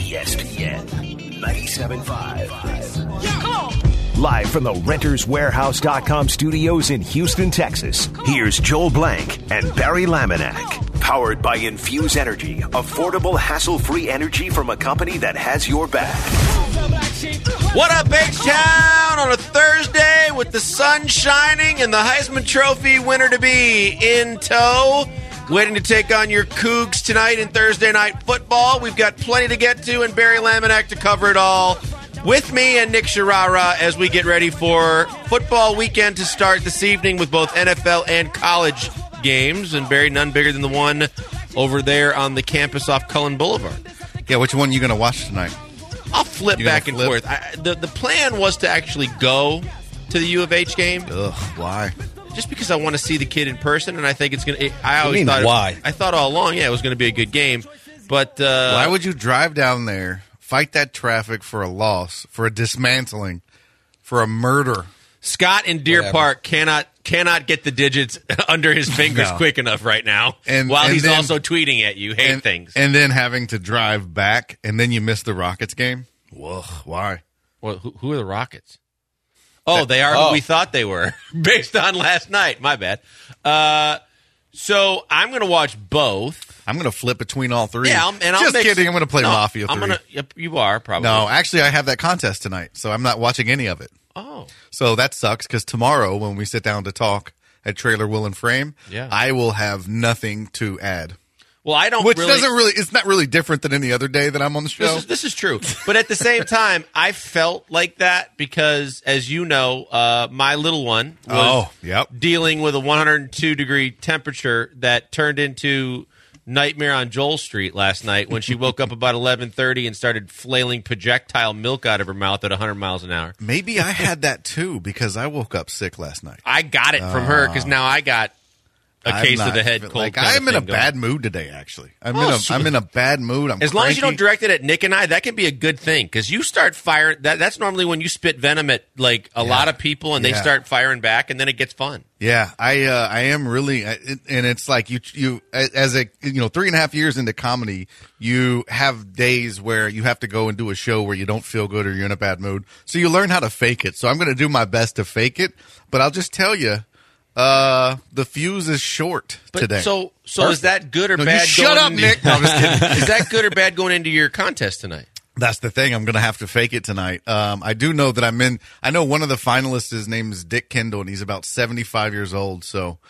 ESPN 97.5. Come on. Live from the RentersWarehouse.com studios in Houston, Texas, here's Joel Blank and Barry Laminack. Powered by Infuse Energy, affordable, hassle-free energy from a company that has your back. What up, H-Town, on a Thursday with the sun shining and the Heisman Trophy winner-to-be in tow. Waiting to take on your Cougs tonight in Thursday Night Football. We've got plenty to get to, and Barry Laminack to cover it all with me and Nick Sharara as we get ready for football weekend to start this evening with both NFL and college games. And Barry, none bigger than the one over there on the campus off Cullen Boulevard. Yeah, which one are you going to watch tonight? I'll flip back and forth. The plan was to actually go to the U of H game. Ugh, why? Just because I want to see the kid in person, and I think it's going to. Why? I thought all along, it was going to be a good game, but why would you drive down there, fight that traffic for a loss, for a dismantling, for a murder? Scott in Deer Park cannot get the digits under his fingers quick enough right now, while he's also tweeting at you, hate things, and then having to drive back, and then you miss the Rockets game. Whoa, why? Well, who are the Rockets? Oh, they are who we thought they were, based on last night. My bad. So I'm going to watch both. I'm going to flip between all three. Yeah, Just kidding. I'm going to play Mafia 3. You are, probably. No, actually, I have that contest tonight, so I'm not watching any of it. Oh. So that sucks, because tomorrow, when we sit down to talk at Trailer Will and Frame, I will have nothing to add. Well, I don't it's not really different than any other day that I'm on the show. This is true. But at the same time, I felt like that because, as you know, my little one was dealing with a 102-degree temperature that turned into Nightmare on Joel Street last night when she woke up about 11:30 and started flailing projectile milk out of her mouth at 100 miles an hour. Maybe I had that, too, because I woke up sick last night. I got it from her because now I got a case of the head cold. Like, I'm in a bad mood today, actually. I'm in a bad mood. I'm as long as you don't direct it at Nick and I, that can be a good thing, because you start firing. That's normally when you spit venom at like a lot of people, and they start firing back, and then it gets fun. Yeah, I am really, and it's like you as a 3.5 years into comedy, you have days where you have to go and do a show where you don't feel good or you're in a bad mood, so you learn how to fake it. So I'm going to do my best to fake it, but I'll just tell you. The fuse is short today. So is that good or bad? Shut up, Nick. No, I'm just kidding. Is that good or bad going into your contest tonight? That's the thing. I'm going to have to fake it tonight. I do know that I know one of the finalists, his name is Dick Kendall, and he's about 75 years old. So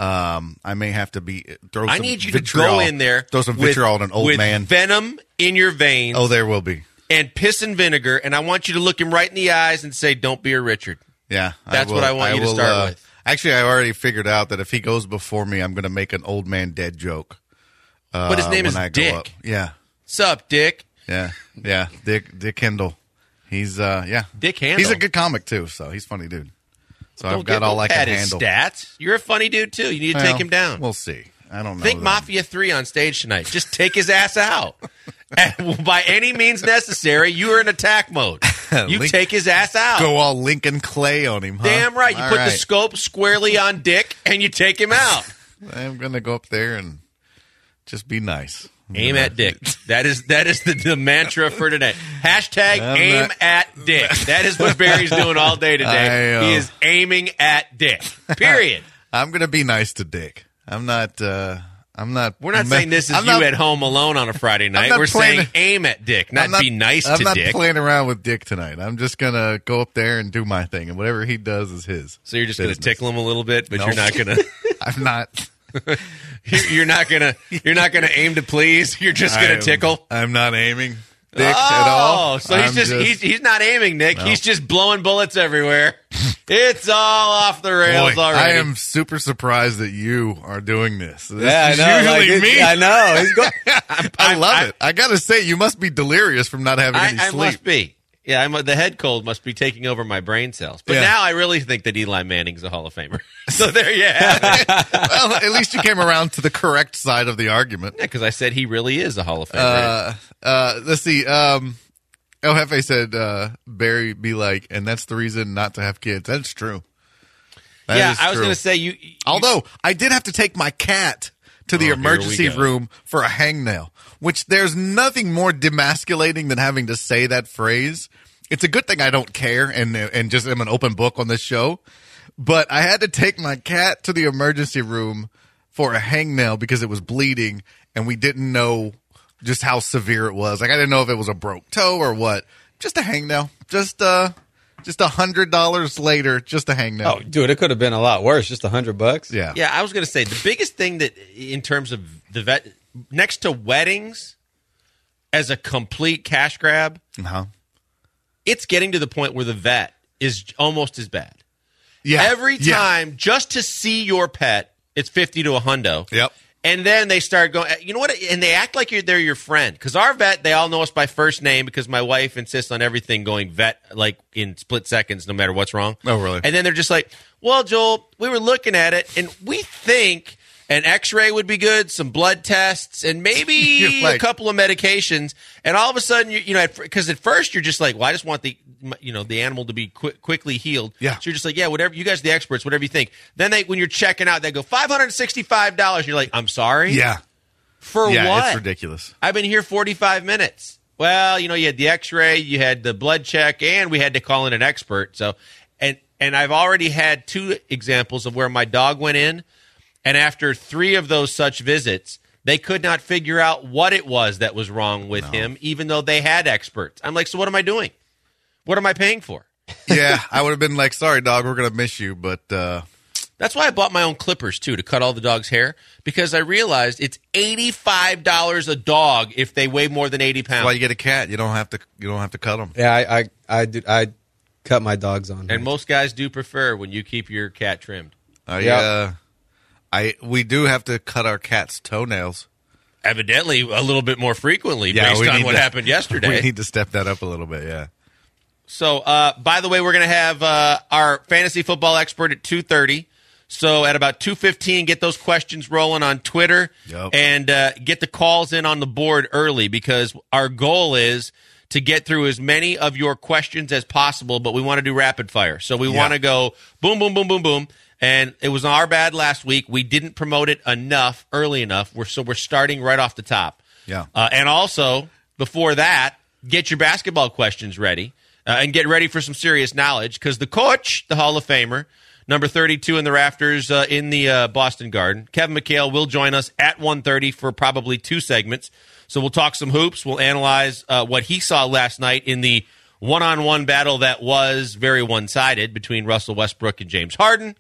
I may have to I need you to go in there. Throw some vitriol on an old man. Venom in your veins. Oh, there will be. And piss and vinegar. And I want you to look him right in the eyes and say, "Don't be a Richard." Yeah. That's what I want you to start with. Actually, I already figured out that if he goes before me, I'm going to make an old man dead joke. But his name is Dick. Yeah. Sup, Dick? Yeah. Dick Kendall. He's Dick Handle. He's a good comic too, so he's a funny dude. So I've got all I can handle. His stats. You're a funny dude too. You need to take him down. We'll see. I don't know. Think Mafia 3 on stage tonight. Just take his ass out. And by any means necessary, you are in attack mode. You take his ass out. Go all Lincoln Clay on him, huh? Damn right. You put the scope squarely on Dick, and you take him out. I'm going to go up there and just be nice. Aim at Dick. That is the mantra for today. Hashtag aim at Dick. That is what Barry's doing all day today. He is aiming at Dick. Period. I'm going to be nice to Dick. I'm not. We're not saying this is you at home alone on a Friday night. We're saying aim at Dick, not be nice to Dick. I'm not playing around with Dick tonight. I'm just going to go up there and do my thing, and whatever he does is his. So you're just going to tickle him a little bit, but you're not going to. I'm not. You're not going to aim to please. You're just going to tickle. I'm not aiming Dick at all. So he's not aiming, Nick. No. He's just blowing bullets everywhere. It's all off the rails already. I am super surprised that you are doing this. This is usually me. I know. I love it. I got to say, you must be delirious from not having any sleep. I must be. Yeah, the head cold must be taking over my brain cells. But now I really think that Eli Manning's a Hall of Famer. So there you have it. Well, at least you came around to the correct side of the argument. Yeah, because I said he really is a Hall of Famer. Let's see. El Jefe said, Barry be like, and that's the reason not to have kids. That's true. I was going to say, although I did have to take my cat to the emergency room for a hangnail. which there's nothing more demasculating than having to say that phrase. It's a good thing I don't care and just am an open book on this show. But I had to take my cat to the emergency room for a hangnail because it was bleeding, and we didn't know just how severe it was. Like, I didn't know if it was a broke toe or what. Just a hangnail. Just $100 later, just a hangnail. Oh, dude, it could have been a lot worse. Just $100. Yeah. Yeah, I was going to say, the biggest thing that, in terms of the vet, next to weddings as a complete cash grab, it's getting to the point where the vet is almost as bad. Yeah. Every time, just to see your pet, it's $50 to $100. Yep. And then they start going, you know what? And they act like they're your friend. Because our vet, they all know us by first name because my wife insists on everything going vet like in split seconds, no matter what's wrong. Oh, really? And then they're just like, well, Joel, we were looking at it, and we think an x-ray would be good, some blood tests, and maybe a couple of medications. And all of a sudden, because at first you're just like, well, I just want the animal to be quickly healed. Yeah. So you're just like, yeah, whatever. You guys are the experts, whatever you think. Then when you're checking out, they go $565. And you're like, I'm sorry? Yeah. For what? Yeah, it's ridiculous. I've been here 45 minutes. Well, you had the x-ray, you had the blood check, and we had to call in an expert. So, and I've already had 2 examples of where my dog went in, and after 3 of those such visits, they could not figure out what it was that was wrong with him, even though they had experts. I'm like, so what am I doing? What am I paying for? Yeah, I would have been like, sorry, dog, we're going to miss you, but... That's why I bought my own clippers, too, to cut all the dog's hair, because I realized it's $85 a dog if they weigh more than 80 pounds. That's why you get a cat. You don't have to cut them. Yeah, I cut my dogs on. And most guys do prefer when you keep your cat trimmed. We do have to cut our cat's toenails. Evidently, a little bit more frequently based on what happened yesterday. We need to step that up a little bit, yeah. So, by the way, we're going to have our fantasy football expert at 2:30. So at about 2:15, get those questions rolling on Twitter and get the calls in on the board early, because our goal is to get through as many of your questions as possible, but we want to do rapid fire. So we want to go boom, boom, boom, boom, boom. And it was our bad last week. We didn't promote it early enough. We're starting right off the top. Yeah. And also, before that, get your basketball questions ready and get ready for some serious knowledge, because the coach, the Hall of Famer, number 32 in the rafters in the Boston Garden, Kevin McHale, will join us at 1:30 for probably 2 segments. So we'll talk some hoops. We'll analyze what he saw last night in the one-on-one battle that was very one-sided between Russell Westbrook and James Harden.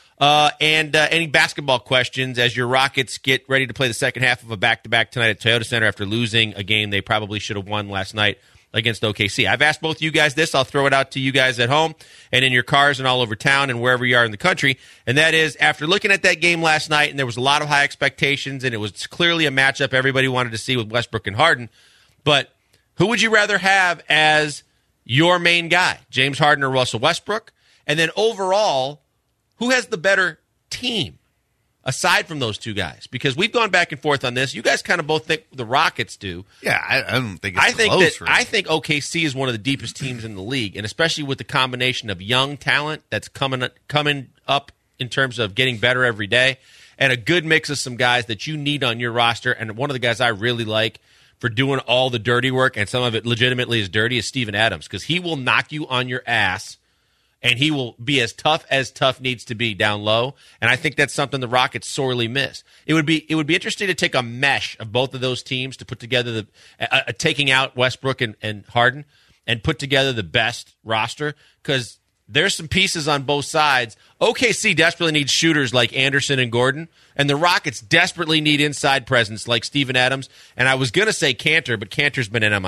And any basketball questions as your Rockets get ready to play the second half of a back-to-back tonight at Toyota Center after losing a game they probably should have won last night against OKC. I've asked both you guys this. I'll throw it out to you guys at home and in your cars and all over town and wherever you are in the country. And that is, after looking at that game last night, and there was a lot of high expectations, and it was clearly a matchup everybody wanted to see with Westbrook and Harden, but who would you rather have as your main guy, James Harden or Russell Westbrook? And then overall, who has the better team aside from those 2 guys? Because we've gone back and forth on this. You guys kind of both think the Rockets do. Yeah, I don't think it's close. I think OKC is one of the deepest teams in the league, and especially with the combination of young talent that's coming up in terms of getting better every day, and a good mix of some guys that you need on your roster. And one of the guys I really like for doing all the dirty work, and some of it legitimately is dirty, is Steven Adams, because he will knock you on your ass, and he will be as tough needs to be down low. And I think that's something the Rockets sorely miss. It would be interesting to take a mesh of both of those teams to put together taking out Westbrook and Harden, and put together the best roster, because there's some pieces on both sides. OKC desperately needs shooters like Anderson and Gordon, and the Rockets desperately need inside presence like Steven Adams. And I was going to say Cantor, but Cantor's been an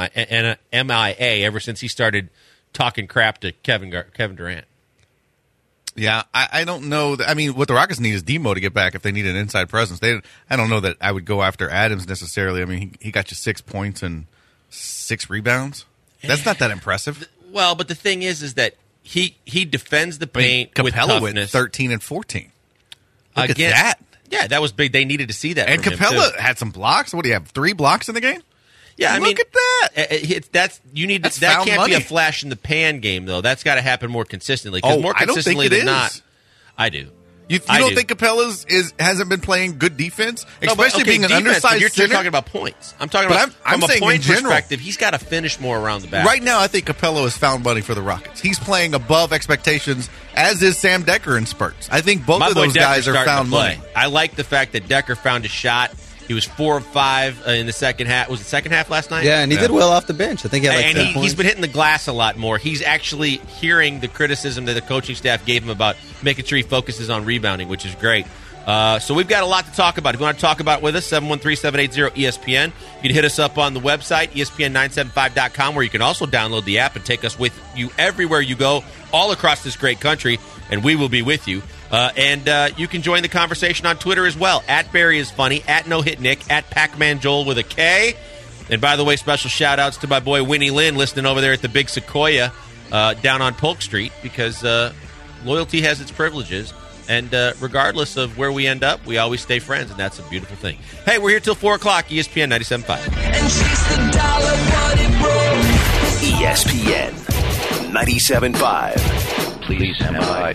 MIA ever since he started talking crap to Kevin Durant. Yeah, I don't know. I mean, what the Rockets need is Demo to get back if they need an inside presence. I don't know that I would go after Adams necessarily. I mean, he got you 6 points and 6 rebounds. That's not that impressive. Well, but the thing is that he defends the paint with Capella toughness. went 13 and 14. Look at Again, that. Yeah, that was big. They needed to see that. And from him, Capella too. had some blocks. What do you have? 3 blocks in the game? Yeah, Look at that. That found can't money. be a flash in the pan game, though. That's got to happen more consistently. Because more I don't think consistently it than is. not, I do. You don't think Capella's hasn't been playing good defense, especially being an defense, undersized you're center? talking about points. I'm talking about from a point perspective. He's got to finish more around the back. Right now, I think Capella has found money for the Rockets. He's playing above expectations, as is Sam Decker in spurts. I think both of those guys are found money. I like the fact that Decker found a shot. He was 4 of 5 in the second half. Was it second half last night? Yeah, and he did well off the bench. I think he had like 10 points. He's been hitting the glass a lot more. He's actually hearing the criticism that the coaching staff gave him about making sure he focuses on rebounding, which is great. So we've got a lot to talk about. If you want to talk about it with us, 713-780-ESPN. You can hit us up on the website, ESPN975.com, where you can also download the app and take us with you everywhere you go, all across this great country, and we will be with you. And you can join the conversation on Twitter as well, at Barry is Funny, at No Hit Nick, at Pac-Man Joel with a K. And by the way, special shout-outs to my boy Winnie Lynn listening over there at the Big Sequoia down on Polk Street, because loyalty has its privileges. And regardless of where we end up, we always stay friends, and that's a beautiful thing. Hey, we're here till 4 o'clock, ESPN 97.5. ESPN 97.5. Please stand by.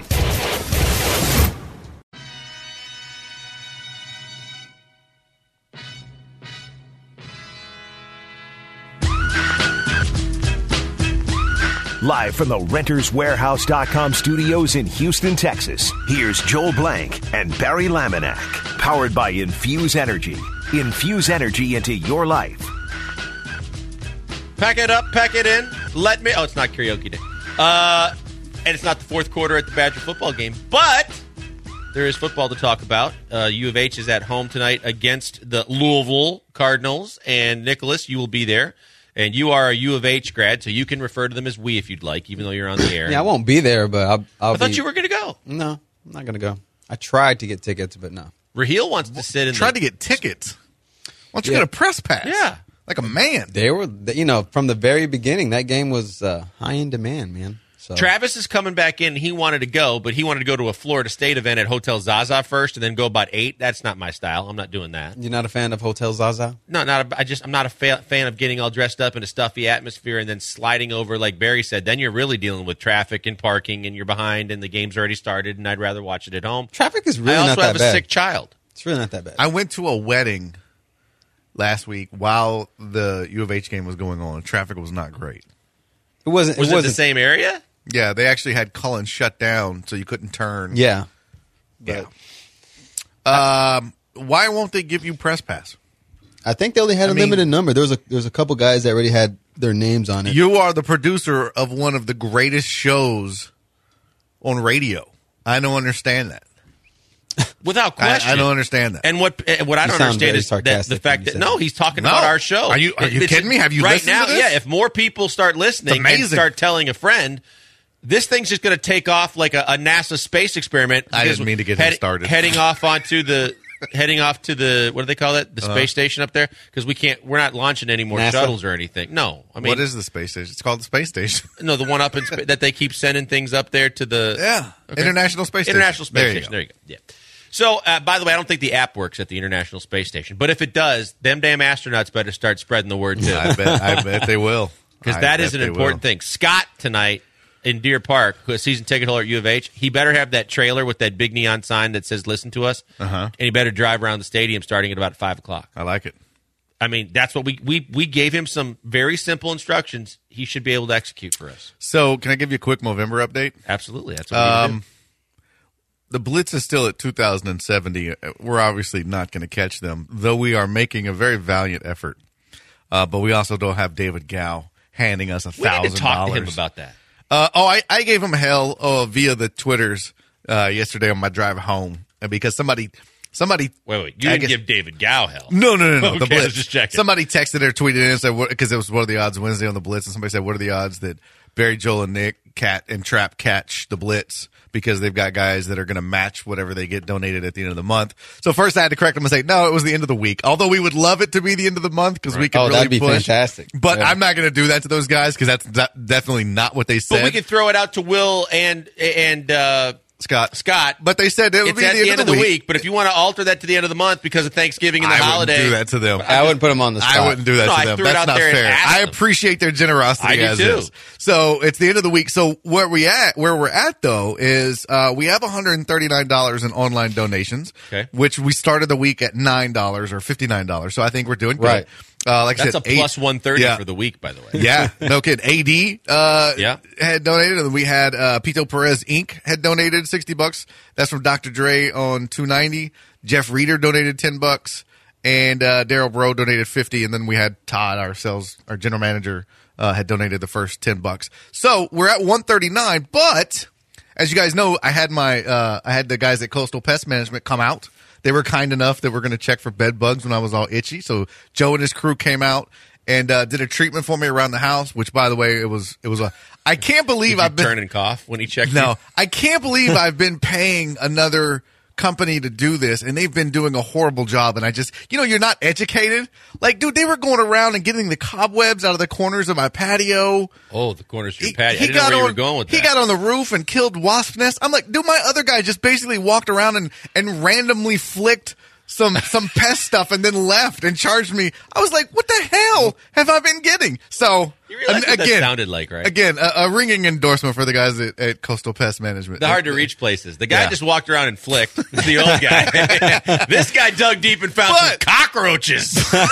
Live from the RentersWarehouse.com studios in Houston, Texas, here's Joel Blank and Barry Laminack. Powered by Infuse Energy. Infuse energy into your life. Pack it up, pack it in. Oh, it's not karaoke day. And it's not the fourth quarter at the Badger football game. But there is football to talk about. U of H is at home tonight against the Louisville Cardinals. And, Nicholas, you will be there. And you are a U of H grad, so you can refer to them as we if you'd like, even though you're on the air. Yeah, I won't be there, but I'll I thought you were going to go. No, I'm not going to go. I tried to get tickets, but no. Raheel wants to sit in Tried to get tickets. Why don't you get a press pass? Yeah. Like a man. They were, from the very beginning, that game was high in demand, man. So. Travis is coming back in. He wanted to go, but he wanted to go to a Florida State event at Hotel Zaza first and then go about 8. That's not my style. I'm not doing that. You're not a fan of Hotel Zaza? No, I'm not a fan of getting all dressed up in a stuffy atmosphere and then sliding over like Barry said. Then you're really dealing with traffic and parking and you're behind and the game's already started and I'd rather watch it at home. Traffic is really not that bad. I also have a sick child. It's really not that bad. I went to a wedding last week while the U of H game was going on. Traffic was not great. Was it the same area? Yeah, they actually had Collins shut down so you couldn't turn. Yeah. Why won't they give you press pass? I think they only had a limited number. There was a couple guys that already had their names on it. You are the producer of one of the greatest shows on radio. I don't understand that. Without question. I don't understand that. And what I don't understand is that the fact that he's talking about our show. Are you kidding me? Have you listened now? to this? Yeah, if more people start listening and start telling a friend, this thing's just going to take off like a NASA space experiment. I didn't mean to get him started. Heading off to the what do they call it? The space station up there, because we're not launching any more shuttles or anything. No, I mean, what is the space station? It's called the space station. No, the one up in that they keep sending things up there to the International Space Station. International Space Station. There you go. Yeah. So, by the way, I don't think the app works at the International Space Station, but if it does, them damn astronauts better start spreading the word too. I bet they will, because that is an important thing. Scott tonight in Deer Park, who is a season ticket holder at U of H, he better have that trailer with that big neon sign that says "Listen to us," and he better drive around the stadium starting at about 5 o'clock. I like it. I mean, that's what we gave him some very simple instructions. He should be able to execute for us. So, can I give you a quick Movember update? Absolutely, that's what we do. The Blitz is still at 2,070. We're obviously not going to catch them, though we are making a very valiant effort. But we also don't have David Gow handing us $1,000. We need to talk to him about that. I gave him hell via the Twitters yesterday on my drive home because somebody. Wait, you didn't give David Gow hell. No. Okay, The Blitz. I was just checking. Somebody texted or tweeted in and said, because it was What Are the Odds Wednesday on the Blitz, and somebody said, what are the odds that Barry, Joel, and Nick, Cat, and Trap catch the Blitz because they've got guys that are going to match whatever they get donated at the end of the month. So first I had to correct them and say, no, it was the end of the week. Although we would love it to be the end of the month because we can really that'd be push. fantastic. But I'm not going to do that to those guys because that's definitely not what they said. But we can throw it out to Will and Scott. But they said it would It's be at the end of the week. But if you want to alter that to the end of the month because of Thanksgiving and the holiday. I wouldn't do that to them. I wouldn't put them on the spot. I wouldn't do that to them. That's not fair. I appreciate their generosity. I do as too. is. So it's the end of the week. So where we're at though is we have $139 in online donations, which we started the week at $9 or $59. So I think we're doing great. Right. Like that's I said, a plus 130 for the week, by the way. Yeah, no kidding. AD had donated, and we had Pito Perez Inc. had donated $60. That's from Dr. Dre on $290. Jeff Reeder donated $10, and Daryl Bro donated $50, and then we had Todd, our general manager, had donated the first $10. So we're at $139. But as you guys know, I had the guys at Coastal Pest Management come out. They were kind enough that we're going to check for bed bugs when I was all itchy. So Joe and his crew came out and did a treatment for me around the house, which, by the way, it was I can't believe I've been turn and cough when he checked. No, I can't believe I've been paying another company to do this, and they've been doing a horrible job. And I just, you're not educated. Like, dude, they were going around and getting the cobwebs out of the corners of my patio. Oh, the corners of your patio. I didn't know where you were going with that. He got on the roof and killed wasp nests. I'm like, dude, my other guy just basically walked around and randomly flicked some pest stuff and then left and charged me. I was like, what the hell have I been getting? So you realize what that sounded like, right? Again, a ringing endorsement for the guys at Coastal Pest Management. The hard to reach places. The guy just walked around and flicked. The old guy. This guy dug deep and found some cockroaches.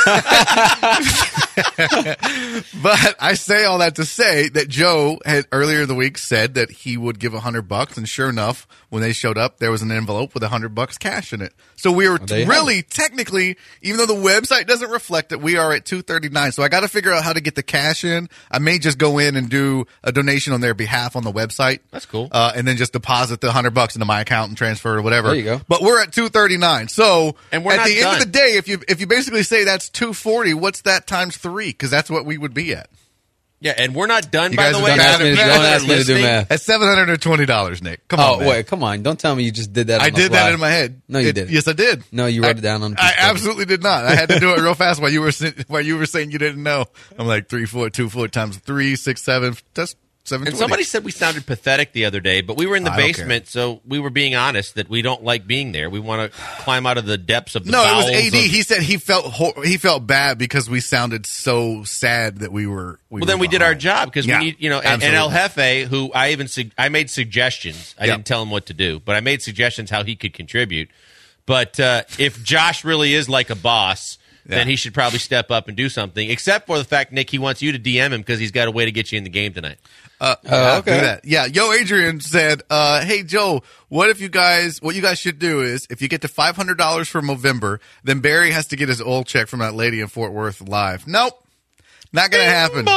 But I say all that to say that Joe had earlier in the week said that he would give $100, and sure enough, when they showed up, there was an envelope with $100 cash in it. So we were really technically, even though the website doesn't reflect it, we are at $239. So I got to figure out how to get the cash in. I may just go in and do a donation on their behalf on the website. That's cool. And then just deposit the $100 into my account and transfer or whatever. There you go. But we're at $239. So and we're at the done. end of the day, if you basically say that's $240, what's that times 3? Because that's what we would be at. Yeah, and we're not done, You by guys the are way. done. Don't ask me to do math. At $720, Nick. Come on, man. Wait, come on. Don't tell me you just did that on I the did fly. that in my head. No, you didn't. Yes, I did. No, you wrote it down on a piece I of paper. absolutely did not. I had to do it real fast while you were saying you didn't know. I'm like 3, 4, 2, 4 times 3, 6, 7. That's 720. And somebody said we sounded pathetic the other day, but we were in the basement, so we were being honest that we don't like being there. We want to climb out of the depths of the bowels. No, it was AD. He said he felt bad because we sounded so sad that we were. We did our job because we need, and El absolutely. Jefe, who I made suggestions. I didn't tell him what to do, but I made suggestions how he could contribute. But if Josh really is like a boss, then he should probably step up and do something. Except for the fact, Nick, he wants you to DM him because he's got a way to get you in the game tonight. Okay. Do that. Yeah. Yo, Adrian said, hey, Joe, what you guys should do is if you get to $500 for Movember, then Barry has to get his oil check from that lady in Fort Worth live. Nope. Not going to happen.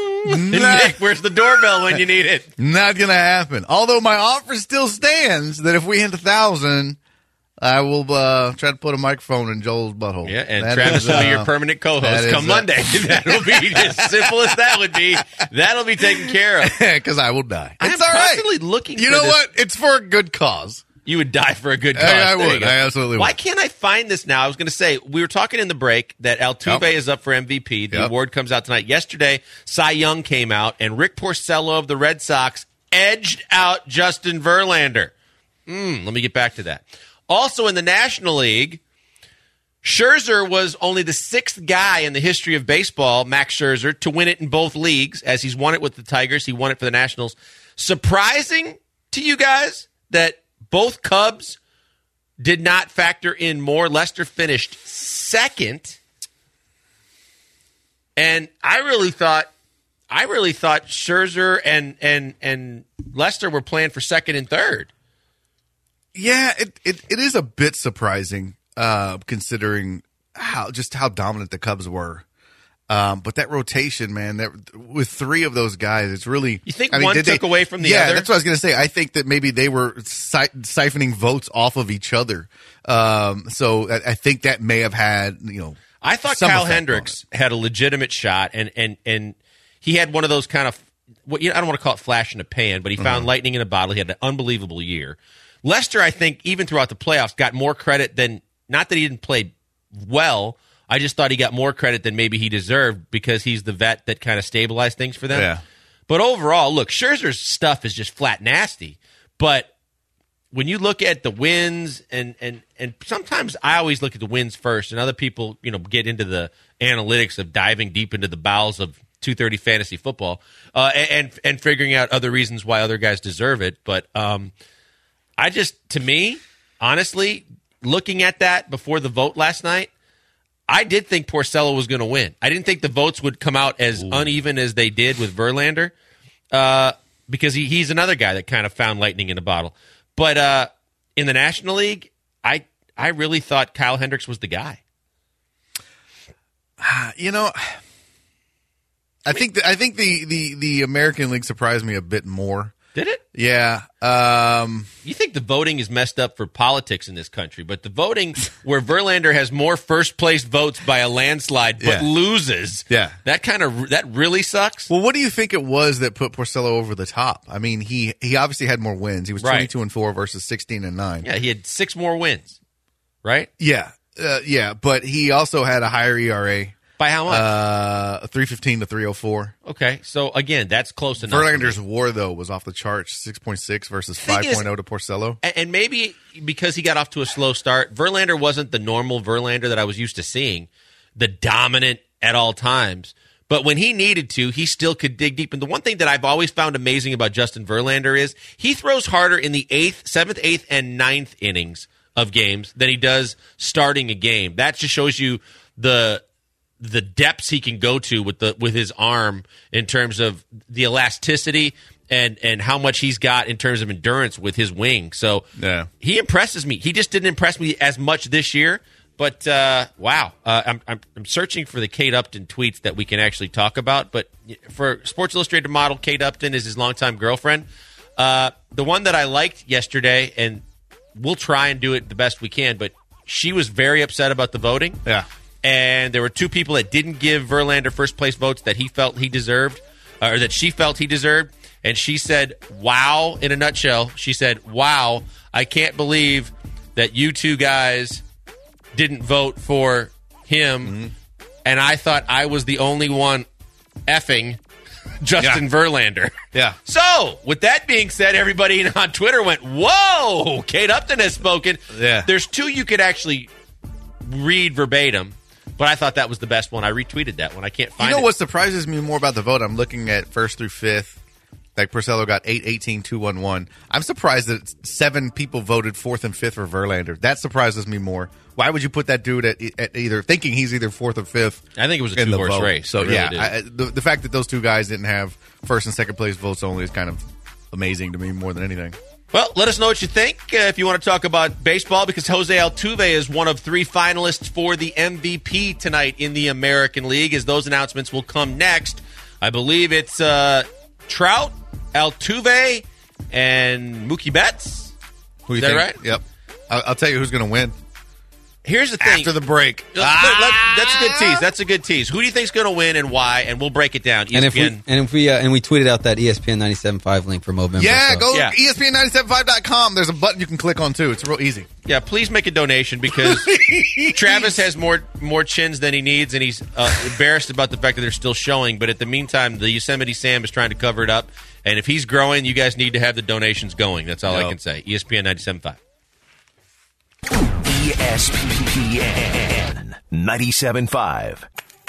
Nick, where's the doorbell when you need it? Not going to happen. Although my offer still stands that if we hit 1,000, I will try to put a microphone in Joel's butthole. Yeah, and Travis will be your permanent co-host come Monday. That'll be as simple as that would be. That'll be taken care of. Because I will die. I'm It's all right. constantly looking You for know this. what? It's for a good cause. You would die for a good cause. I There you would. go. I absolutely would. Why can't I find this now? I was going to say, we were talking in the break that Altuve is up for MVP. The award comes out tonight. Yesterday, Cy Young came out, and Rick Porcello of the Red Sox edged out Justin Verlander. Let me get back to that. Also in the National League, Scherzer was only the 6th guy in the history of baseball, Max Scherzer, to win it in both leagues, as he's won it with the Tigers. He won it for the Nationals. Surprising to you guys that both Cubs did not factor in more. Lester finished 2nd. And I really thought Scherzer and Lester were playing for 2nd and 3rd. Yeah, it is a bit surprising considering how dominant the Cubs were. But that rotation, man, with 3 of those guys, it's really. You think one took away from the other? Yeah, that's what I was going to say. I think that maybe they were siphoning votes off of each other. So I think that may have had, I thought Kyle Hendricks had a legitimate shot, and he had one of those kind of. I don't want to call it flash in a pan, but he found lightning in a bottle. He had an unbelievable year. Lester, I think, even throughout the playoffs, got more credit than, not that he didn't play well, I just thought he got more credit than maybe he deserved because he's the vet that kind of stabilized things for them. Yeah. But overall, look, Scherzer's stuff is just flat nasty. But when you look at the wins, and sometimes I always look at the wins first, and other people, get into the analytics of diving deep into the bowels of 230 fantasy football, and figuring out other reasons why other guys deserve it. But to me, honestly, looking at that before the vote last night, I did think Porcello was going to win. I didn't think the votes would come out as uneven as they did with Verlander, because he's another guy that kind of found lightning in a bottle. But in the National League, I really thought Kyle Hendricks was the guy. I think the American League surprised me a bit more. Did it? Yeah. You think the voting is messed up for politics in this country, but the voting where Verlander has more first-place votes by a landslide but loses, that really sucks? Well, what do you think it was that put Porcello over the top? I mean, he obviously had more wins. He was 22-4 versus 16-9. Yeah, he had 6 more wins, right? Yeah. But he also had a higher ERA. By how much? 315 to 304. Okay, so again, that's close enough. Verlander's WAR though was off the charts, 6.6 versus 5.0 to Porcello. And maybe because he got off to a slow start, Verlander wasn't the normal Verlander that I was used to seeing, the dominant at all times. But when he needed to, he still could dig deep. And the one thing that I've always found amazing about Justin Verlander is he throws harder in the 8th, 7th, 8th, and 9th innings of games than he does starting a game. That just shows you the depths he can go to with his arm in terms of the elasticity and how much he's got in terms of endurance with his wing. So he impresses me. He just didn't impress me as much this year. But wow, I'm searching for the Kate Upton tweets that we can actually talk about. But for Sports Illustrated model, Kate Upton is his longtime girlfriend. The one that I liked yesterday, and we'll try and do it the best we can, but she was very upset about the voting. Yeah. And there were 2 people that didn't give Verlander first-place votes that he felt he deserved, or that she felt he deserved. And she said, wow, in a nutshell, she said, wow, I can't believe that you 2 guys didn't vote for him. Mm-hmm. And I thought I was the only one effing Justin Verlander. Yeah. So, with that being said, everybody on Twitter went, whoa, Kate Upton has spoken. Yeah. There's 2 you could actually read verbatim. But I thought that was the best one. I retweeted that one. I can't find it. You know what surprises me more about the vote? I'm looking at 1st through 5th. Like Porcello got 8, 18, 2, 1, 1. I'm surprised that 7 people voted 4th and 5th for Verlander. That surprises me more. Why would you put that dude at either thinking he's either 4th or 5th? I think it was a 2-horse race. So really the fact that those 2 guys didn't have 1st and 2nd place votes only is kind of amazing to me more than anything. Well, let us know what you think if you want to talk about baseball, because Jose Altuve is one of 3 finalists for the MVP tonight in the American League, as those announcements will come next. I believe it's Trout, Altuve, and Mookie Betts. Who you is that think? Right? Yep. I'll tell you who's going to win. Here's the thing. After the break. That's a good tease. That's a good tease. Who do you think's going to win and why? And we'll break it down. ESPN. And if we tweeted out that ESPN 97.5 link for Movember. Yeah, go to ESPN975.com. There's a button you can click on too. It's real easy. Yeah, please make a donation, because Travis has more chins than he needs, and he's embarrassed about the fact that they're still showing. But at the meantime, the Yosemite Sam is trying to cover it up. And if he's growing, you guys need to have the donations going. That's all I can say. ESPN 97.5. ESPN 97.5.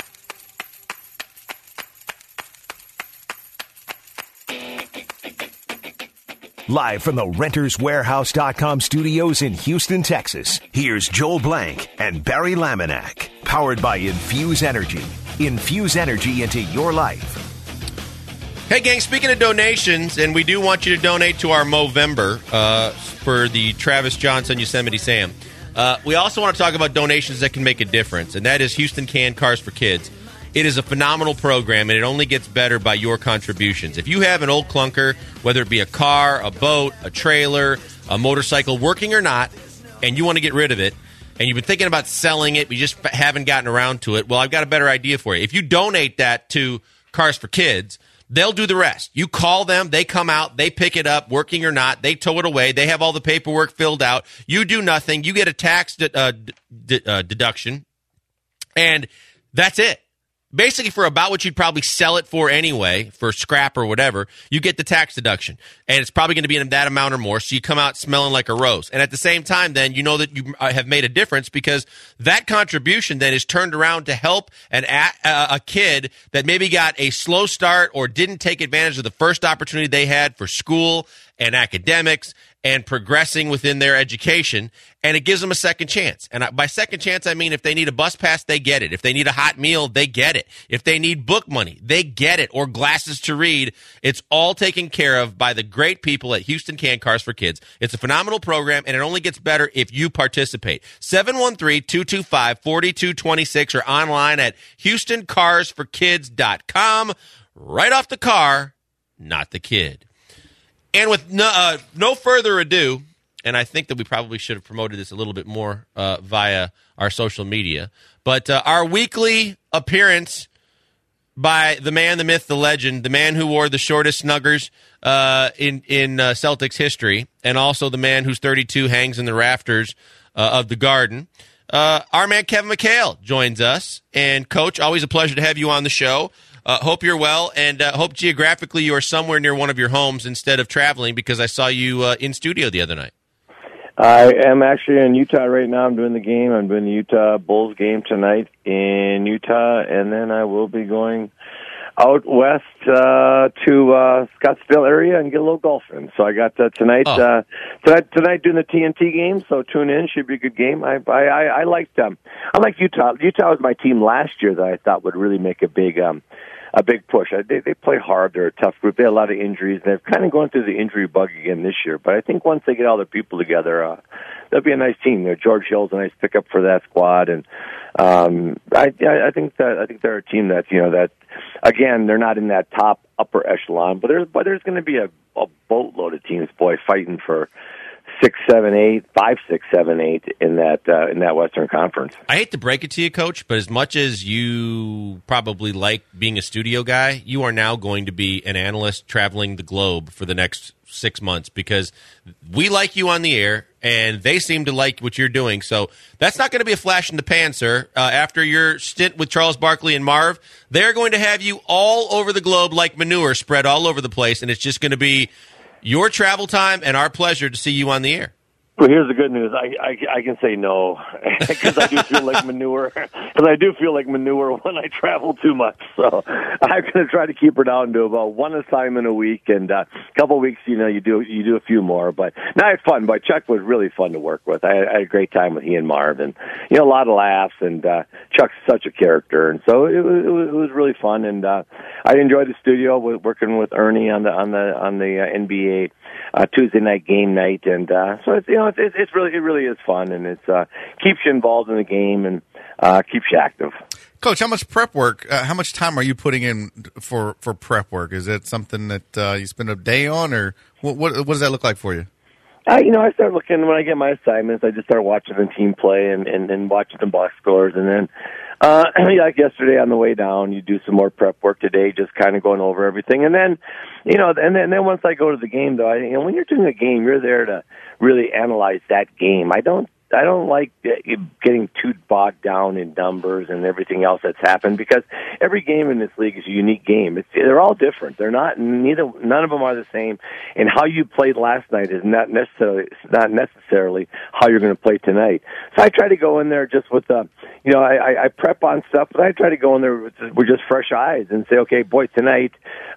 Live from the RentersWarehouse.com studios in Houston, Texas, here's Joel Blank and Barry Laminack. Powered by Infuse Energy. Infuse energy into your life. Hey, gang, speaking of donations, and we do want you to donate to our Movember for the Travis Johnson Yosemite Sam. We also want to talk about donations that can make a difference, and that is Houston Canned Cars for Kids. It is a phenomenal program, and it only gets better by your contributions. If you have an old clunker, whether it be a car, a boat, a trailer, a motorcycle, working or not, and you want to get rid of it, and you've been thinking about selling it, but you just haven't gotten around to it, well, I've got a better idea for you. If you donate that to Cars for Kids, they'll do the rest. You call them, they come out, they pick it up, working or not, they tow it away, they have all the paperwork filled out, you do nothing, you get a tax deduction, and that's it. basically for about what you'd probably sell it for anyway, for scrap or whatever, you get the tax deduction. And it's probably going to be in that amount or more, so you come out smelling like a rose. And at the same time, then, you know that you have made a difference because that contribution then is turned around to help a kid that maybe got a slow start or didn't take advantage of the first opportunity they had for school and academics and progressing within their education, and it gives them a second chance. And by second chance, I mean if they need a bus pass, they get it. If they need a hot meal, they get it. If they need book money, they get it, or glasses to read. It's all taken care of by the great people at Houston Can Cars for Kids. It's a phenomenal program, and it only gets better if you participate. 713-225-4226 or online at HoustonCarsForKids.com. Right off the car, not the kid. And with no further ado, and I think that we probably should have promoted this a little bit more via our social media, but our weekly appearance by the man, the myth, the legend, the man who wore the shortest snuggers in Celtics history, and also the man whose 32 hangs in the rafters of the Garden. Our man Kevin McHale joins us. And, Coach, always a pleasure to have you on the show. Hope you're well, and hope geographically you are somewhere near one of your homes instead of traveling, because I saw you in studio the other night. I am actually in Utah right now. I'm doing the game. I'm doing the Utah Bulls game tonight in Utah, and then I will be going out west to Scottsdale area and get a little golf in. So I got tonight doing the TNT game. So tune in; should be a good game. I liked Utah. Utah was my team last year that I thought would really make a big push. They play hard. They're a tough group. They had a lot of injuries. They're kind of going through the injury bug again this year. But I think once they get all their people together, they'll be a nice team. George Hill's a nice pickup for that squad, and I think they're a team that that again they're not in that top upper echelon, but there's going to be a boatload of teams, fighting for 6, 7, 8, 5, 6, 7, 8 in that Western Conference. I hate to break it to you, Coach, but as much as you probably like being a studio guy, you are now going to be an analyst traveling the globe for the next 6 months, because we like you on the air, and they seem to like what you're doing. So that's not going to be a flash in the pan, sir. After your stint with Charles Barkley and Marv, they're going to have you all over the globe like manure spread all over the place, and it's just going to be your travel time and our pleasure to see you on the air. Well, here's the good news. I can say no, because I do feel like manure. Because I do feel like manure when I travel too much. So I'm going to try to keep her down to about one assignment a week, and a couple of weeks, you do a few more. But no, I had fun. But Chuck was really fun to work with. I had a great time with he and Marv, and a lot of laughs. And Chuck's such a character, and so it was really fun. And I enjoyed the studio working with Ernie on the NBA Tuesday night game night, and so it really is fun, and it keeps you involved in the game and keeps you active. Coach, how much prep work? How much time are you putting in for prep work? Is it something that you spend a day on, or what does that look like for you? I start looking when I get my assignments. I just start watching the team play and watching the box scores, and then like yesterday on the way down, you do some more prep work today, just kind of going over everything, and then and then once I go to the game, though, when you're doing a game, you're there to really analyze that game. I don't like getting too bogged down in numbers and everything else that's happened, because every game in this league is a unique game. They're all different. They're not none of them are the same. And how you played last night is not necessarily how you're going to play tonight. So I try to go in there just with I prep on stuff, but I try to go in there with just fresh eyes and say, okay, boy, tonight.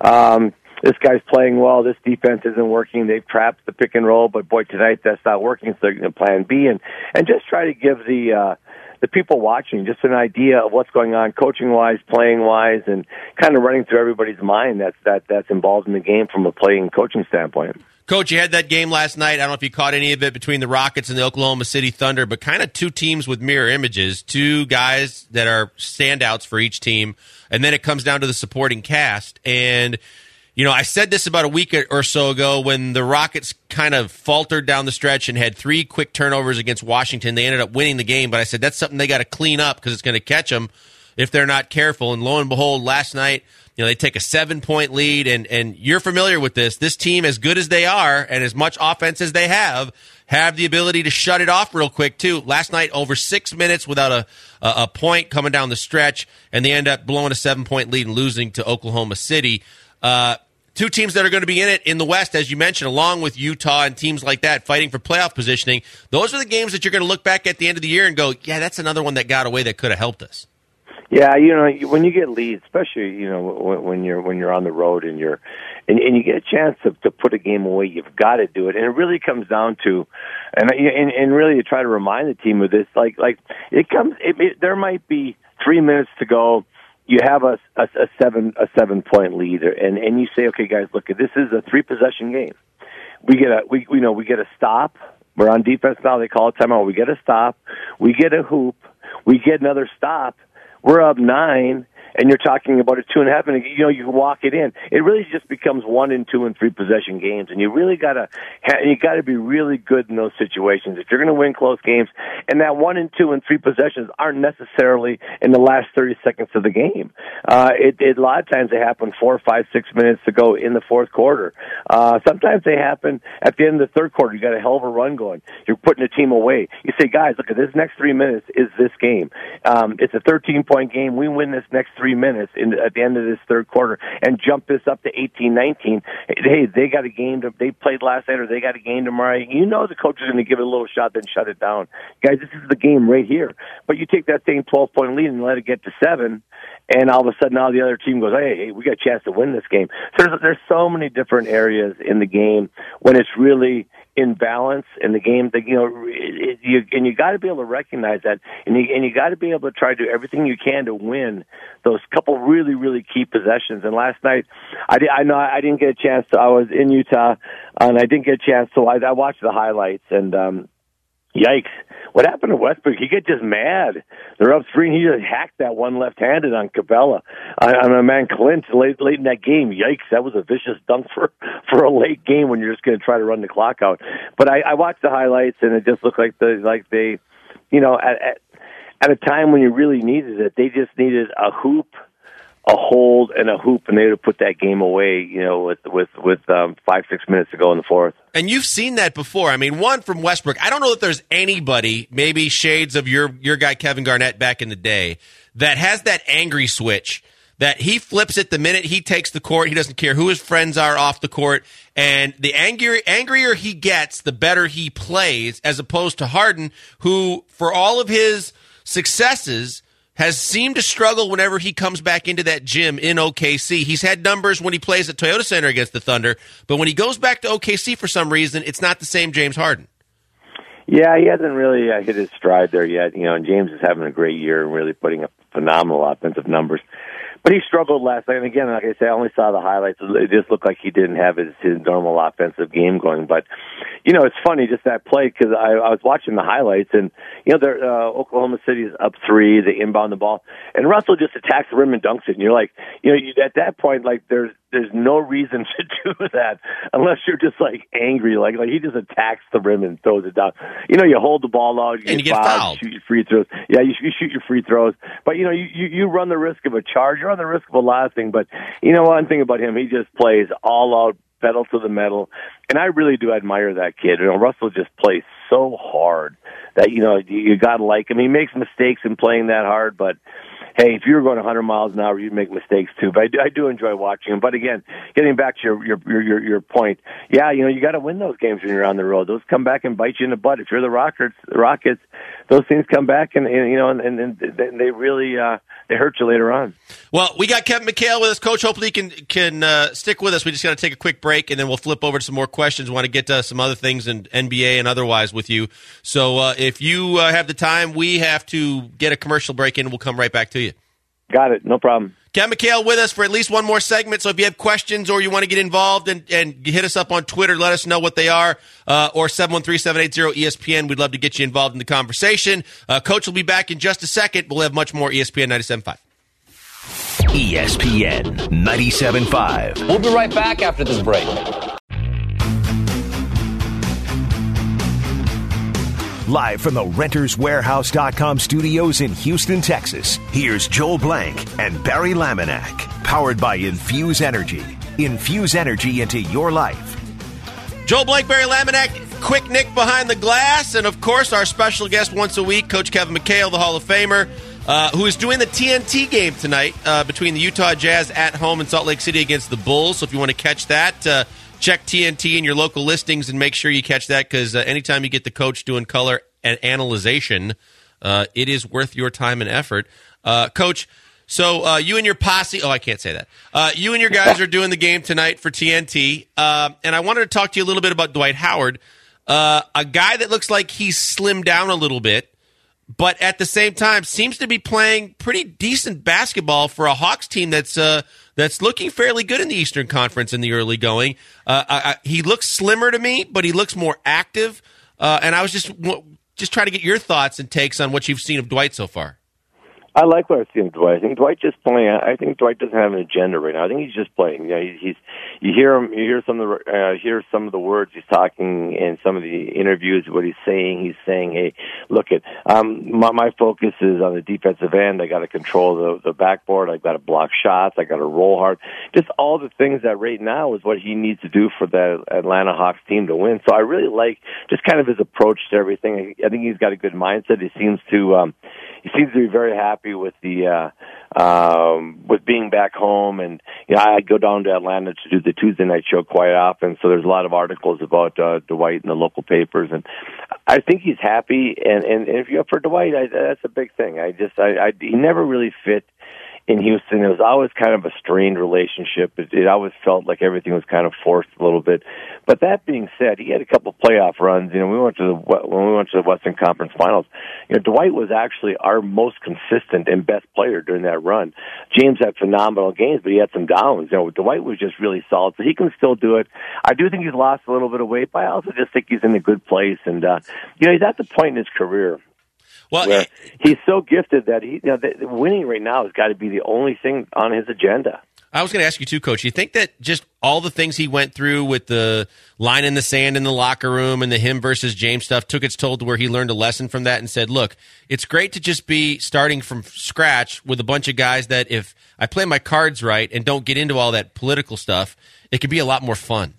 This guy's playing well. This defense isn't working. They've trapped the pick and roll, but boy, tonight that's not working. So they're going to plan B, and just try to give the people watching just an idea of what's going on, coaching wise, playing wise, and kind of running through everybody's mind that's involved in the game from a playing coaching standpoint. Coach, you had that game last night. I don't know if you caught any of it between the Rockets and the Oklahoma City Thunder, but kind of two teams with mirror images, two guys that are standouts for each team, and then it comes down to the supporting cast. And I said this about a week or so ago when the Rockets kind of faltered down the stretch and had 3 quick turnovers against Washington. They ended up winning the game, but I said that's something they got to clean up because it's going to catch them if they're not careful. And lo and behold, last night, they take a 7-point lead, and you're familiar with this. This team, as good as they are and as much offense as they have, have the ability to shut it off real quick, too. Last night, over 6 minutes without a point coming down the stretch, and they end up blowing a 7-point lead and losing to Oklahoma City. Two teams that are going to be in it in the West, as you mentioned, along with Utah and teams like that fighting for playoff positioning. Those are the games that you're going to look back at the end of the year and go, yeah, that's another one that got away that could have helped us. Yeah, when you get leads, especially when you're on the road and you get a chance to put a game away, you've got to do it. And it really comes down to, and really to try to remind the team of this, like there might be 3 minutes to go. You have a 7-point lead, and you say, okay, guys, look, this is a 3-possession game. We get a stop. We're on defense now. They call it timeout. We get a stop. We get a hoop. We get another stop. We're up 9, and you're talking about a 2.5, and you can walk it in. It really just becomes 1 and 2 and 3 possession games, and you really gotta be really good in those situations if you're going to win close games. And that 1 and 2 and 3 possessions aren't necessarily in the last 30 seconds of the game. A lot of times they happen 4, 5, 6 minutes to go in the fourth quarter. Sometimes they happen at the end of the third quarter. You got a hell of a run going. You're putting a team away. You say, guys, look at this next 3 minutes is this game. It's a 13-point game. We win this next 3 minutes at the end of this third quarter and jump this up to 18-19. Hey, they got a game. They played last night, or they got a game tomorrow. You know the coach is going to give it a little shot, then shut it down. Guys, this is the game right here. But you take that same 12-point lead and let it get to 7, and all of a sudden now the other team goes, hey, we got a chance to win this game. So there's so many different areas in the game when it's really in balance in the game. You got to be able to recognize that, and you got to be able to try to do everything you can to win those couple really, really key possessions. And last night, I know I didn't get a chance to. I was in Utah, and I didn't get a chance, so I watched the highlights. And yikes! What happened to Westbrook? He get just mad. They're up 3, and he just hacked that one left-handed on Cabela. On a man Clint late in that game. Yikes! That was a vicious dunk for a late game when you're just going to try to run the clock out. But I watched the highlights, and it just looked like they, at a time when you really needed it, they just needed a hoop, a hold, and a hoop, and they would have put that game away, with 5-6 minutes to go in the fourth. And you've seen that before. I mean, one from Westbrook. I don't know that there's anybody, maybe shades of your guy Kevin Garnett back in the day, that has that angry switch that he flips it the minute he takes the court. He doesn't care who his friends are off the court. And the angrier he gets, the better he plays, as opposed to Harden, who, for all of his successes, has seemed to struggle whenever he comes back into that gym in OKC. He's had numbers when he plays at Toyota Center against the Thunder, but when he goes back to OKC for some reason, it's not the same James Harden. Yeah, he hasn't really hit his stride there yet. And James is having a great year and really putting up phenomenal offensive numbers. But he struggled last night. And again, like I say, I only saw the highlights. It just looked like he didn't have his normal offensive game going. But, it's funny, just that play, because I was watching the highlights, and, Oklahoma City is up 3. They inbound the ball. And Russell just attacks the rim and dunks it. And you're like, at that point, like, there's no reason to do that unless you're just, like, angry. Like he just attacks the rim and throws it down. You hold the ball out, you get fouled, you shoot your free throws. Yeah, you shoot your free throws. But, you run the risk of a charge. You're on the risk of a lot of things. But, one thing about him, he just plays all out, pedal to the metal. And I really do admire that kid. Russell just plays so hard that, you got to like him. He makes mistakes in playing that hard, but hey, if you were going 100 miles an hour, you'd make mistakes too. But I do enjoy watching him. But again, getting back to your point, yeah, you got to win those games when you're on the road. Those come back and bite you in the butt. If you're the Rockets, those things come back and they really they hurt you later on. Well, we got Kevin McHale with us, Coach. Hopefully he can stick with us. We just got to take a quick break, and then we'll flip over to some more questions. We want to get to some other things in NBA and otherwise with you. So if you have the time, we have to get a commercial break in, and we'll come right back to you. Got it. No problem. Kevin McHale with us for at least one more segment. So if you have questions or you want to get involved and hit us up on Twitter, let us know what they are, or 713-780-ESPN. We'd love to get you involved in the conversation. Coach will be back in just a second. We'll have much more ESPN 97.5. ESPN 97.5. We'll be right back after this break. Live from the RentersWarehouse.com studios in Houston, Texas, here's Joel Blank and Barry Laminack. Powered by Infuse Energy. Infuse energy into your life. Joel Blank, Barry Laminack, Quick Nick behind the glass, and of course our special guest once a week, Coach Kevin McHale, the Hall of Famer, who is doing the TNT game tonight between the Utah Jazz at home in Salt Lake City against the Bulls. So if you want to catch that, check TNT in your local listings and make sure you catch that, because anytime you get the coach doing color and analyzation, it is worth your time and effort. Coach, so you and your posse, I can't say that. You and your guys are doing the game tonight for TNT, and I wanted to talk to you a little bit about Dwight Howard, a guy that looks like he's slimmed down a little bit, but at the same time seems to be playing pretty decent basketball for a Hawks team that's looking fairly good in the Eastern Conference in the early going. He looks slimmer to me, but he looks more active, and I was just trying to get your thoughts and takes on what you've seen of Dwight so far. I like what I've seen of Dwight. I think Dwight just playing. I think Dwight doesn't have an agenda right now. I think he's just playing. You hear him. You hear some of the words he's talking in some of the interviews. What he's saying. He's saying, "Hey, look at my focus is on the defensive end. I got to control the backboard. I got to block shots. I got to roll hard. Just all the things that right now is what he needs to do for the Atlanta Hawks team to win. So I really like just kind of his approach to everything. I think he's got a good mindset. He seems to be very happy with the with being back home, and I go down to Atlanta to do the Tuesday night show quite often. So there's a lot of articles about Dwight in the local papers, and I think he's happy. And if you're up for Dwight, that's a big thing. He never really fit in Houston. It was always kind of a strained relationship. It always felt like everything was kind of forced a little bit. But that being said, he had a couple of playoff runs. When we went to the Western Conference Finals, Dwight was actually our most consistent and best player during that run. James had phenomenal games, but he had some downs. Dwight was just really solid, so he can still do it. I do think he's lost a little bit of weight, but I also just think he's in a good place. And he's at the point in his career where he's so gifted that winning right now has got to be the only thing on his agenda. I was going to ask you too, Coach. You think that just all the things he went through with the line in the sand in the locker room and the him versus James stuff took its toll to where he learned a lesson from that and said, look, it's great to just be starting from scratch with a bunch of guys that if I play my cards right and don't get into all that political stuff, it could be a lot more fun.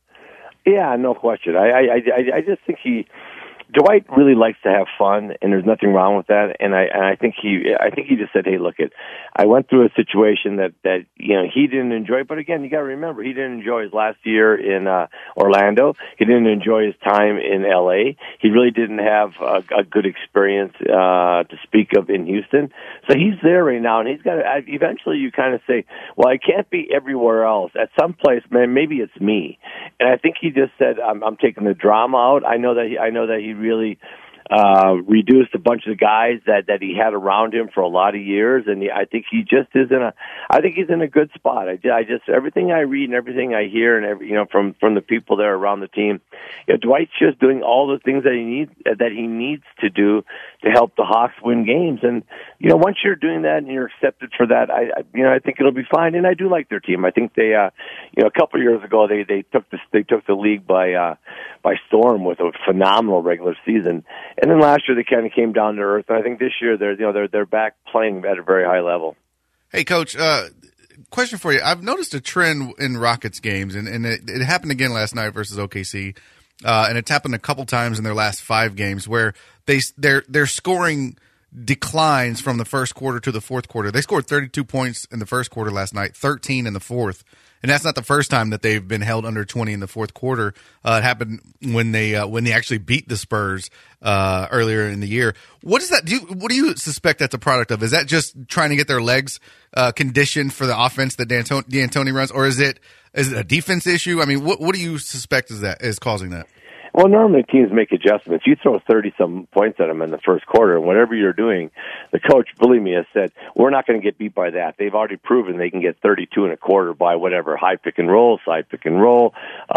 Yeah, no question. I just think Dwight really likes to have fun, and there's nothing wrong with that. And I think he just said, "Hey, look, I went through a situation that he didn't enjoy." But again, you got to remember, he didn't enjoy his last year in Orlando. He didn't enjoy his time in LA. He really didn't have a good experience to speak of in Houston. So he's there right now, and he's got to. Eventually, you kind of say, "Well, I can't be everywhere else. At some place, man, maybe it's me." And I think he just said, "I'm taking the drama out." I know that he really reduced a bunch of guys that he had around him for a lot of years, and I think he just is he's in a good spot. I just everything I read and everything I hear and from the people that are around the team, Dwight's just doing all the things that he needs to do to help the Hawks win games. And once you're doing that and you're accepted for that, I think it'll be fine. And I do like their team. I think they a couple of years ago they took the league by storm with a phenomenal regular season. And then last year they kind of came down to earth. And I think this year they're back playing at a very high level. Hey, Coach, question for you. I've noticed a trend in Rockets games, and it happened again last night versus OKC, and it's happened a couple times in their last 5 games where their scoring declines from the first quarter to the fourth quarter. They scored 32 points in the first quarter last night, 13 in the fourth. And that's not the first time that they've been held under 20 in the fourth quarter. It happened when they actually beat the Spurs earlier in the year. What does that do? What do you suspect that's a product of? Is that just trying to get their legs conditioned for the offense that D'Antoni runs, or is it a defense issue? I mean, what do you suspect is causing that? Well, normally teams make adjustments. You throw 30-some points at them in the first quarter, and whatever you're doing, the coach, believe me, has said, we're not going to get beat by that. They've already proven they can get 32 and a quarter by whatever, high pick and roll, side pick and roll,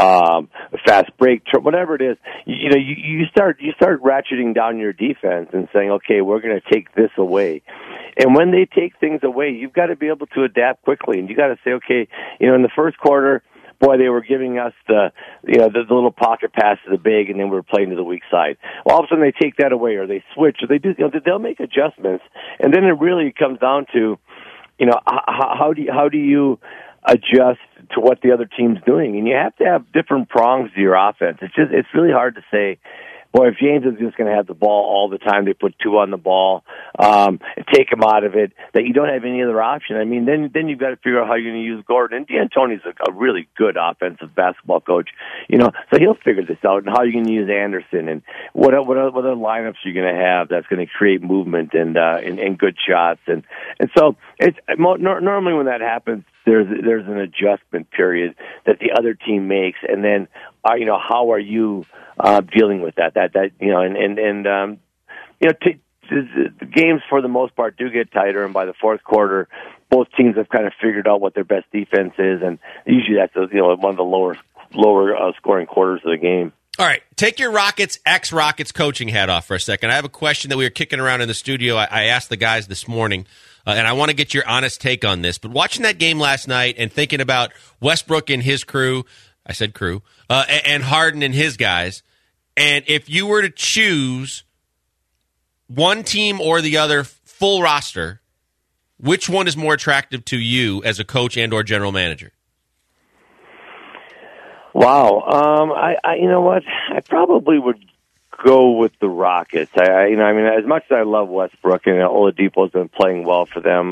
fast break, whatever it is. You start ratcheting down your defense and saying, okay, we're going to take this away. And when they take things away, you've got to be able to adapt quickly, and you got to say, okay, in the first quarter, boy, they were giving us the little pocket pass to the big, and then we were playing to the weak side. Well, all of a sudden they take that away, or they switch, or they do. They'll make adjustments, and then it really comes down to, how do you adjust to what the other team's doing. And you have to have different prongs to your offense. It's really hard to say, boy, if James is just going to have the ball all the time, they put 2 on the ball, and take him out of it, that you don't have any other option. I mean, then you've got to figure out how you're going to use Gordon. And D'Antoni's a really good offensive basketball coach, so he'll figure this out, and how you're going to use Anderson, and what other lineups you're going to have that's going to create movement and good shots. And so it's normally when that happens, there's an adjustment period that the other team makes, and then how are you dealing with that? The games for the most part do get tighter, and by the fourth quarter, both teams have kind of figured out what their best defense is, and usually that's one of the lower scoring quarters of the game. All right, take your ex-Rockets coaching hat off for a second. I have a question that we were kicking around in the studio. I asked the guys this morning, and I want to get your honest take on this. But watching that game last night and thinking about Westbrook and his crew, I said crew, and Harden and his guys, and if you were to choose one team or the other full roster, which one is more attractive to you as a coach and or general manager? Wow. I you know what? I probably would go with the Rockets. As much as I love Westbrook and Oladipo's been playing well for them,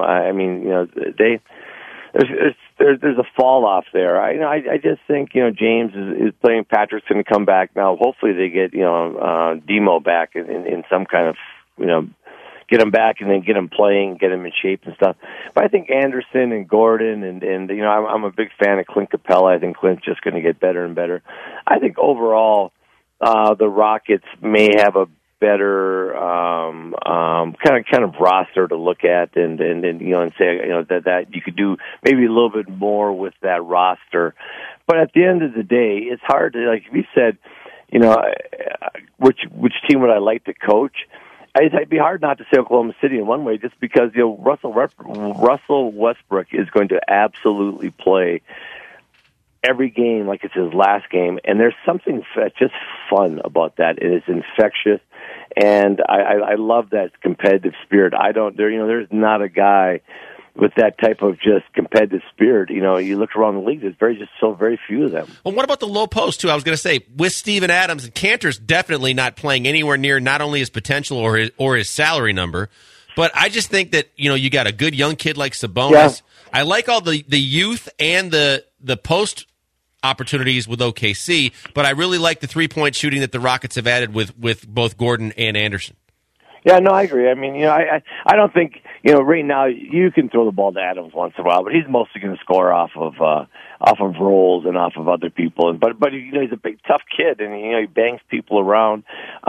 there's a fall off there. I just think James is playing. Patrick's going to come back now. Hopefully they get Demo back in some kind of get him back and then get him playing, get him in shape and stuff. But I think Anderson and Gordon and I'm a big fan of Clint Capella. I think Clint's just going to get better and better. I think overall the Rockets may have a better kind of roster to look at and say that you could do maybe a little bit more with that roster. But at the end of the day, it's hard to, like you said, which team would I like to coach? It'd be hard not to say Oklahoma City in one way, just because Russell Westbrook is going to absolutely play every game like it's his last game, and there's something just fun about that. It is infectious, and I love that competitive spirit. There's not a guy with that type of just competitive spirit. You look around the league, there's very few of them. Well, what about the low post, too? I was going to say, with Steven Adams, and Cantor's definitely not playing anywhere near not only his potential or his salary number, but I just think that, you got a good young kid like Sabonis. Yeah. I like all the youth and the post opportunities with OKC, but I really like the three-point shooting that the Rockets have added with both Gordon and Anderson. Yeah, no, I agree. I mean, I don't think, right now you can throw the ball to Adams once in a while, but he's mostly going to score off of rolls and off of other people. But he's a big tough kid, and he bangs people around.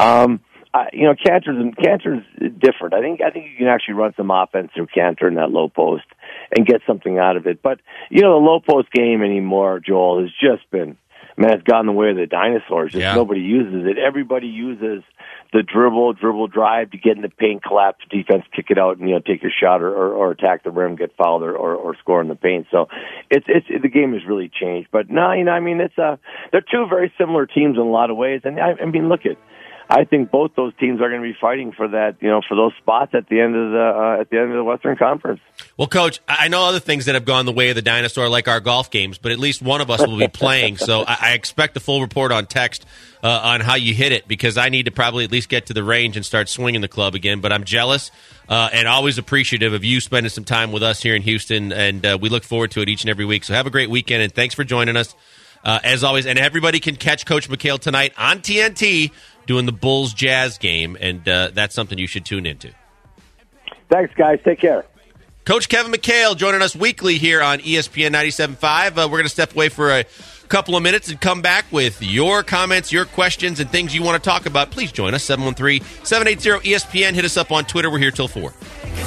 Cantor's different. I think you can actually run some offense through Cantor in that low post and get something out of it. But the low post game anymore, Joel, has just been, it's gone the way of the dinosaurs. Nobody uses it. Everybody uses the dribble, drive to get in the paint, collapse defense, kick it out, and take your shot or attack the rim, get fouled or score in the paint. So it's the game has really changed. But no, they're two very similar teams in a lot of ways. And look at. I think both those teams are going to be fighting for that, for those spots at the end of the Western Conference. Well, Coach, I know other things that have gone the way of the dinosaur, like our golf games, but at least one of us will be playing. So I expect a full report on text on how you hit it, because I need to probably at least get to the range and start swinging the club again. But I'm jealous and always appreciative of you spending some time with us here in Houston, and we look forward to it each and every week. So have a great weekend, and thanks for joining us. As always, and everybody can catch Coach McHale tonight on TNT doing the Bulls-Jazz game, and that's something you should tune into. Thanks, guys. Take care. Coach Kevin McHale joining us weekly here on ESPN 97.5. We're going to step away for a couple of minutes and come back with your comments, your questions, and things you want to talk about. Please join us, 713-780-ESPN. Hit us up on Twitter. We're here till 4.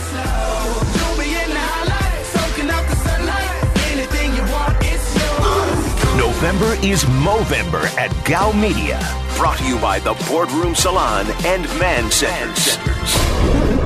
November is Movember at Gow Media. Brought to you by the Boardroom Salon and Man Centers.